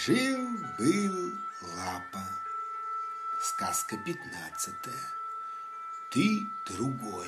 Жил-был Лапа. Сказка 15. Ты другой.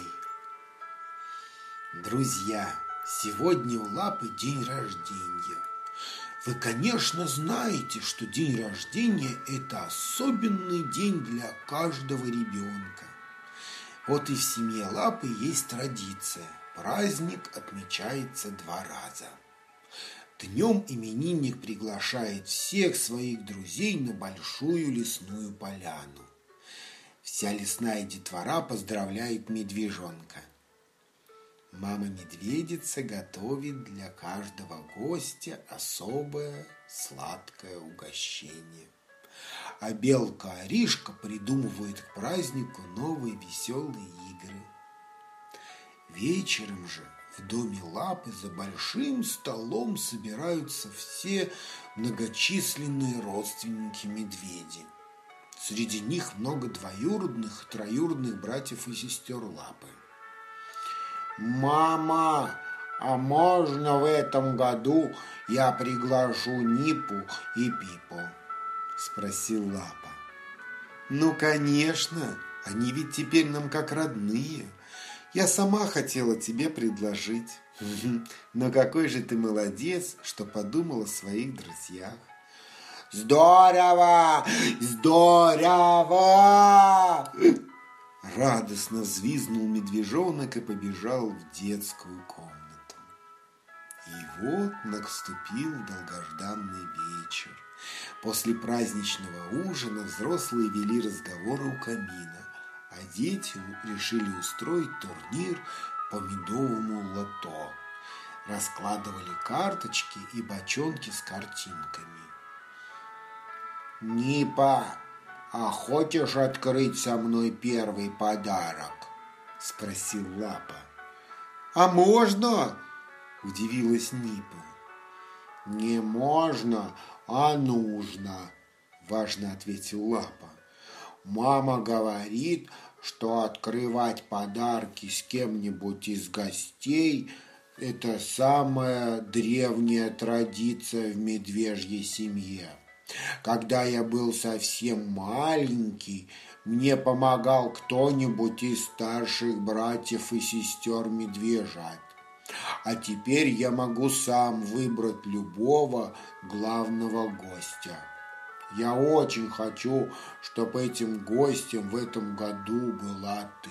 Друзья, сегодня у Лапы день рождения. Вы, конечно, знаете, что день рождения – это особенный день для каждого ребенка. Вот и в семье Лапы есть традиция. Праздник отмечается 2 раза. Днем именинник приглашает всех своих друзей на большую лесную поляну. Вся лесная детвора поздравляет медвежонка. Мама-медведица готовит для каждого гостя особое сладкое угощение. А белка-аришка придумывает к празднику новые веселые игры. Вечером же в доме Лапы за большим столом собираются все многочисленные родственники медведей. Среди них много двоюродных и троюродных братьев и сестер Лапы. «Мама, а можно в этом году я приглашу Нипу и Пипу?» – спросил Лапа. «Ну, конечно, они ведь теперь нам как родные. Я сама хотела тебе предложить. Но какой же ты молодец, что подумала о своих друзьях». «Здорово! Здорово!» Радостно взвизгнул медвежонок и побежал в детскую комнату. И вот наступил долгожданный вечер. После праздничного ужина взрослые вели разговоры у камина, а дети решили устроить турнир по медовому лото. Раскладывали карточки и бочонки с картинками. «Нипа, а хочешь открыть со мной первый подарок?» – спросил Лапа. «А можно?» – удивилась Нипа. «Не можно, а нужно», – важно ответил Лапа. «Мама говорит, что открывать подарки с кем-нибудь из гостей – это самая древняя традиция в медвежьей семье. Когда я был совсем маленький, мне помогал кто-нибудь из старших братьев и сестер медвежат. А теперь я могу сам выбрать любого главного гостя. Я очень хочу, чтобы этим гостем в этом году была ты».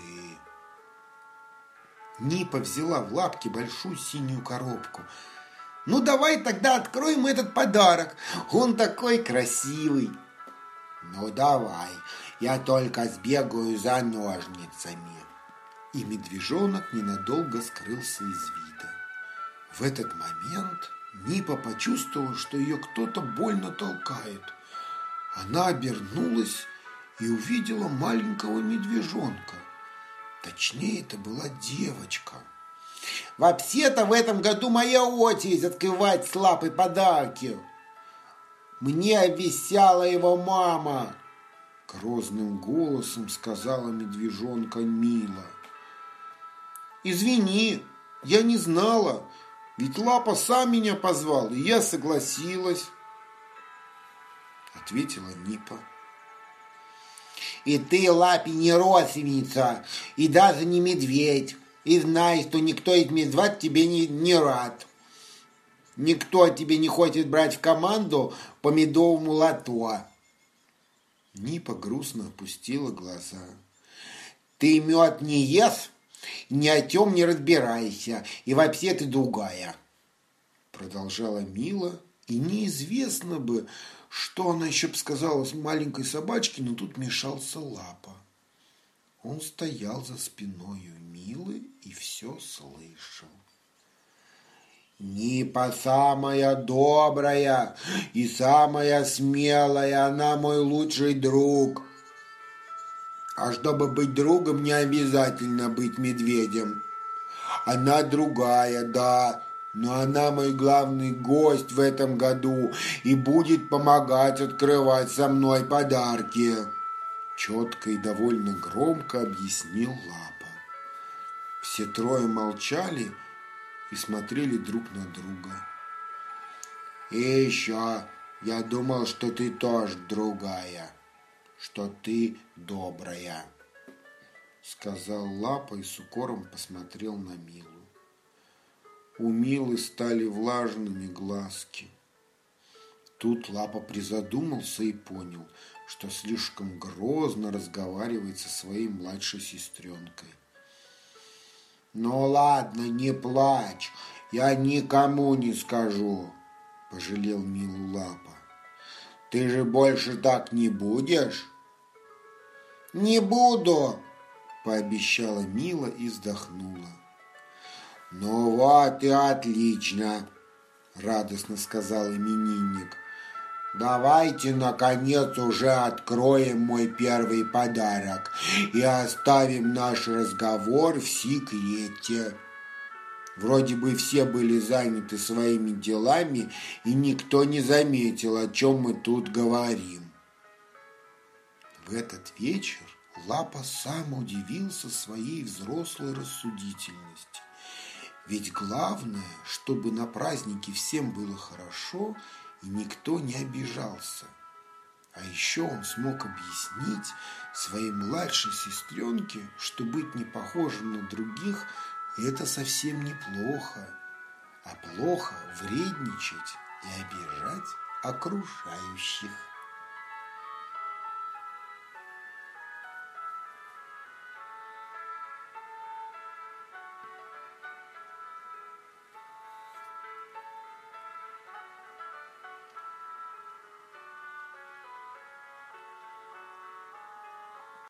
Нипа взяла в лапки большую синюю коробку. «Ну, давай тогда откроем этот подарок. Он такой красивый». «Ну, давай, я только сбегаю за ножницами». И медвежонок ненадолго скрылся из вида. В этот момент Нипа почувствовала, что ее кто-то больно толкает. Она обернулась и увидела маленького медвежонка. Точнее, это была девочка. «Вообще-то в этом году моя очередь открывать с Лапой подарки. Мне обещала его мама», – грозным голосом сказала медвежонка Мила. «Извини, я не знала, ведь Лапа сам меня позвал, и я согласилась», – ответила Нипа. «И ты, Лапе, не родственница, и даже не медведь. И знай, что никто из медведей тебе не рад. Никто тебе не хочет брать в команду по медовому лото». Нипа грустно опустила глаза. «Ты мед не ешь, ни о чем не разбирайся, и вообще ты другая», продолжала Мила, и неизвестно бы, что она еще бы сказала с маленькой собачке, но тут мешался Лапа. Он стоял за спиною Милы и все слышал. «Нипа самая добрая и самая смелая, она мой лучший друг. А чтобы быть другом, не обязательно быть медведем. Она другая, да, но она мой главный гость в этом году и будет помогать открывать со мной подарки», четко и довольно громко объяснил Лапа. Все трое молчали и смотрели друг на друга. «И еще Я думал, что ты тоже другая, что ты добрая, сказал Лапа и с укором посмотрел на Милу. У Милы стали влажными глазки. Тут Лапа призадумался и понял, что слишком грозно разговаривает со своей младшей сестренкой. «Ну ладно, не плачь, я никому не скажу», – пожалел Милу Лапа. «Ты же больше так не будешь?» «Не буду», – пообещала Мила и вздохнула. «Ну вот и отлично», – радостно сказал именинник. «Давайте, наконец, уже откроем мой первый подарок и оставим наш разговор в секрете». Вроде бы все были заняты своими делами, и никто не заметил, о чем мы тут говорим. В этот вечер Лапа сам удивился своей взрослой рассудительности. Ведь главное, чтобы на празднике всем было хорошо и никто не обижался. А еще он смог объяснить своей младшей сестренке, что быть не похожим на других – это совсем неплохо, а плохо вредничать и обижать окружающих.